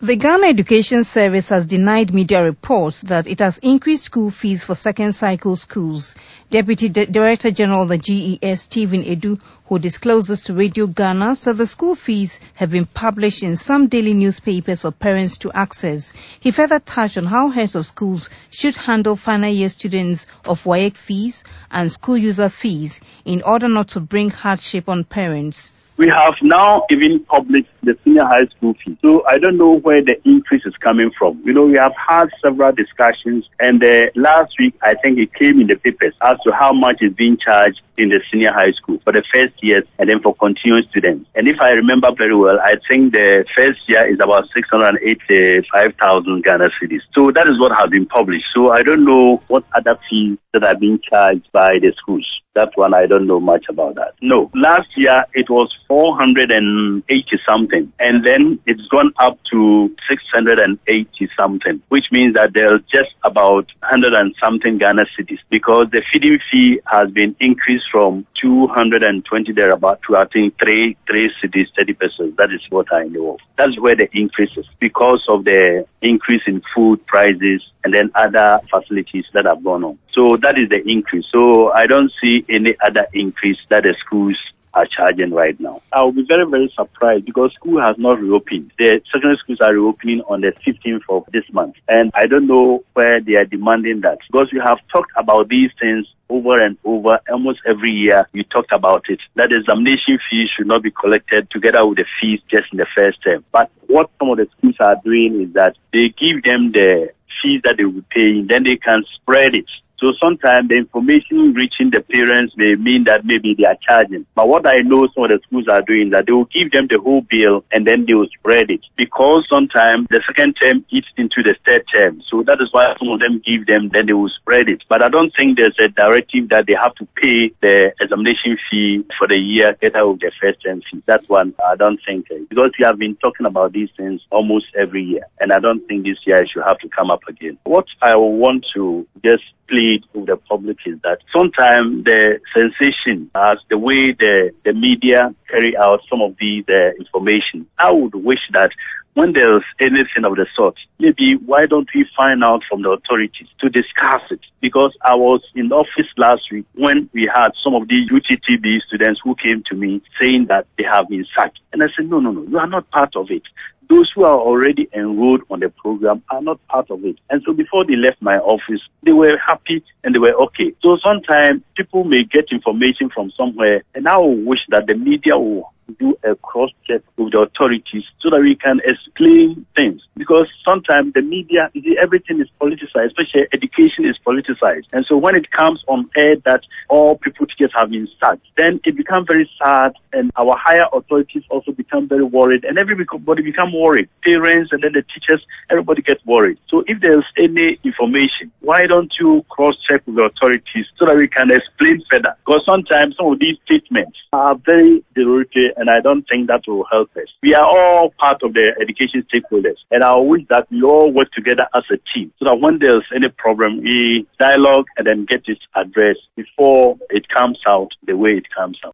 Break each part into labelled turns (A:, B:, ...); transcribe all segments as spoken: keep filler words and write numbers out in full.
A: The Ghana Education Service has denied media reports that it has increased school fees for second cycle schools. Deputy D- Director General of the G E S, Stephen Edu, who disclosed this to Radio Ghana, said the school fees have been published in some daily newspapers for parents to access. He further touched on how heads of schools should handle final year students of W A E C fees and school user fees in order not to bring hardship on parents.
B: We have now even published the senior high school fee. So I don't know where the increase is coming from. You know, we have had several discussions, and uh, last week I think it came in the papers as to how much is being charged in the senior high school for the first years and then for continuing students. And if I remember very well, I think the first year is about six hundred eighty-five thousand Ghana cedis. So that is what has been published. So I don't know what other fees that are being charged by the schools. That one, I don't know much about that. No, last year it was four hundred eighty something, and then it's gone up to six hundred eighty something, which means that there's just about one hundred and something Ghana cedis, because the feeding fee has been increased from two hundred twenty there about to I think three three cedis, thirty pesos. That is what I know of. That's where the increase is, because of the increase in food prices and then other facilities that have gone on. So that is the increase. So I don't see any other increase that the schools are charging right now. I will be very, very surprised because school has not reopened. The secondary schools are reopening on the fifteenth of this month. And I don't know where they are demanding that, because we have talked about these things over and over. Almost every year we talked about it, that the examination fees should not be collected together with the fees just in the first term. But what some of the schools are doing is that they give them the fees that they will pay, then they can spread it. So sometimes the information reaching the parents may mean that maybe they are charging. But what I know some of the schools are doing is that they will give them the whole bill and then they will spread it. Because sometimes the second term eats into the third term. So that is why some of them give them, then they will spread it. But I don't think there's a directive that they have to pay the examination fee for the year together with the first term fee. That's one I don't think. Because we have been talking about these things almost every year. And I don't think this year it should have to come up again. What I want to just plead with the public is that sometimes the sensation as the way the, the media carry out some of these uh, information, I would wish that when there's anything of the sort, maybe why don't we find out from the authorities to discuss it? Because I was in the office last week when we had some of the U T T B students who came to me saying that they have been sacked. And I said, no, no, no, you are not part of it. Those who are already enrolled on the program are not part of it. And so before they left my office, they were happy and they were okay. So sometimes people may get information from somewhere, and I will wish that the media will do a cross-check with the authorities so that we can explain things. Because sometimes the media, you see, everything is politicized, especially education is politicized. And so when it comes on air that all people teachers have been sacked, then it becomes very sad, and our higher authorities also become very worried, and everybody become worried. Parents and then the teachers, everybody gets worried. So if there's any information, why don't you cross-check with the authorities so that we can explain further? Because sometimes some of these statements are very derogatory, and I don't think that will help us. We are all part of the education stakeholders, and I wish that we all work together as a team so that when there's any problem, we dialogue and then get it addressed before it comes out the way it comes out.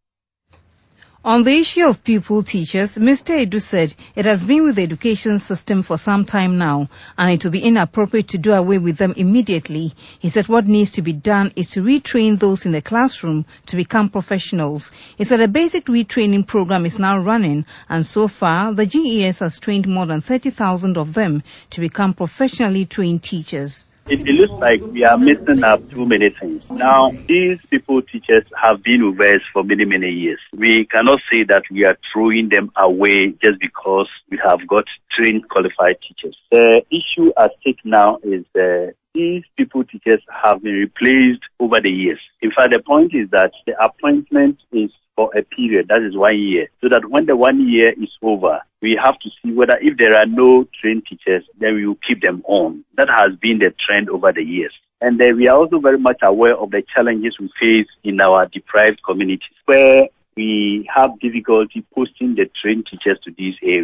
A: On the issue of pupil teachers, Mister Edu said it has been with the education system for some time now, and it will be inappropriate to do away with them immediately. He said what needs to be done is to retrain those in the classroom to become professionals. He said a basic retraining program is now running, and so far the G E S has trained more than thirty thousand of them to become professionally trained teachers.
B: It, it looks like we are missing up too many things. Now, these people teachers have been with us for many, many years. We cannot say that we are throwing them away just because we have got trained, qualified teachers. The issue at stake now is uh, these people teachers have been replaced over the years. In fact, the point is that the appointment is for a period, that is one year, so that when the one year is over, we have to see whether if there are no trained teachers, then we will keep them on. That has been the trend over the years. And uh, we are also very much aware of the challenges we face in our deprived communities, where we have difficulty posting the trained teachers to these areas.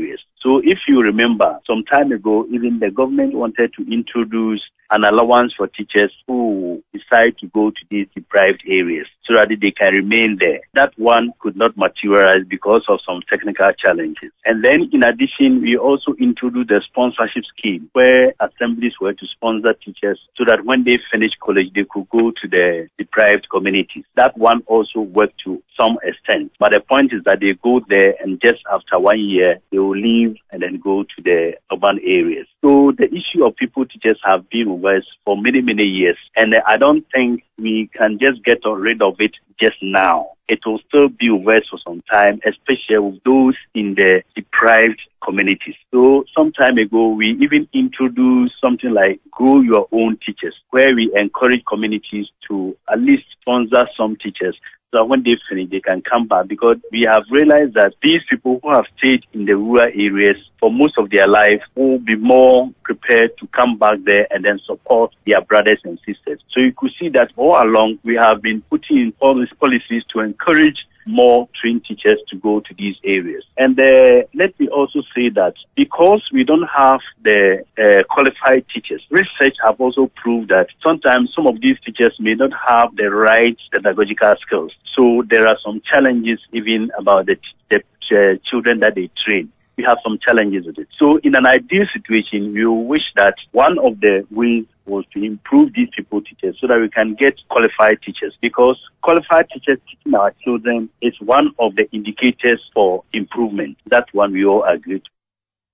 B: So if you remember, some time ago, even the government wanted to introduce an allowance for teachers who decide to go to these deprived areas so that they can remain there. That one could not materialize because of some technical challenges. And then in addition, we also introduced the sponsorship scheme where assemblies were to sponsor teachers so that when they finish college, they could go to the deprived communities. That one also worked to some extent. But the point is that they go there and just after one year, they will leave and then go to the urban areas. So the issue of people teachers have been with us for many, many years. And I don't think we can just get rid of it just now. It will still be with us for some time, especially with those in the deprived communities. So some time ago, we even introduced something like Grow Your Own Teachers, where we encourage communities to at least sponsor some teachers so that when they finish, they can come back, because we have realized that these people who have stayed in the rural areas for most of their life will be more prepared to come back there and then support their brothers and sisters. So you could see that all along we have been putting in all these policies to encourage more trained teachers to go to these areas. And uh, let me also say that because we don't have the uh, qualified teachers, research have also proved that sometimes some of these teachers may not have the right pedagogical skills. So there are some challenges even about the, the uh, children that they train. We have some challenges with it. So in an ideal situation, we wish that one of the ways was to improve these people teachers so that we can get qualified teachers, because qualified teachers teaching our children is one of the indicators for improvement. That's one we all agree to.